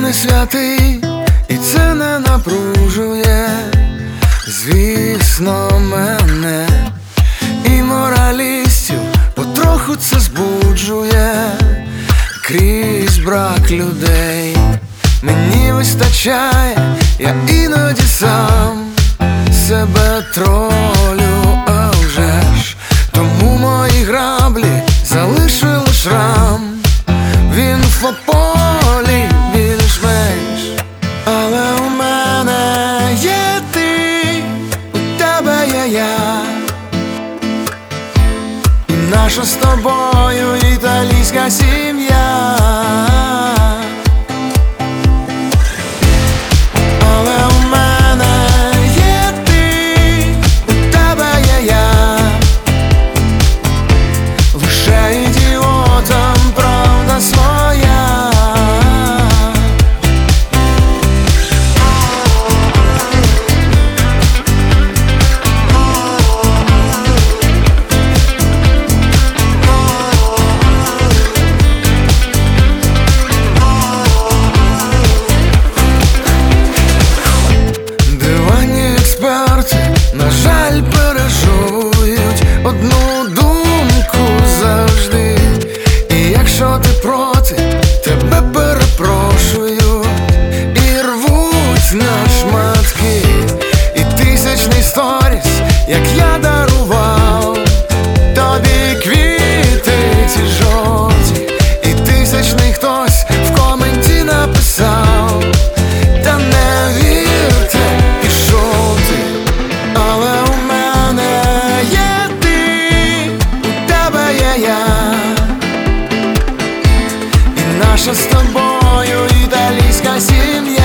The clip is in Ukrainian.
не святий, і це не напружує, звісно, мене. І моралістів потроху це збуджує, крізь брак людей. Мені вистачає, я іноді сам себе тролю, а вже ж тому мої граблі залишили шрам. Він в полі більш-менш, але у мене є ти, у тебе є я, і наша з тобою італійська сім'я. На жаль, пережують одну думку завжди. І якщо ти проти, тебе перепрошують і рвуть на шматки. І тисячний сторіс, як я дарував тобі квіти ці жовті, і тисячний хтось в коменті написав: та не вірте, пішов ти. Але у мене є ти, у тебе є я, і наша з тобою італійська сім'я.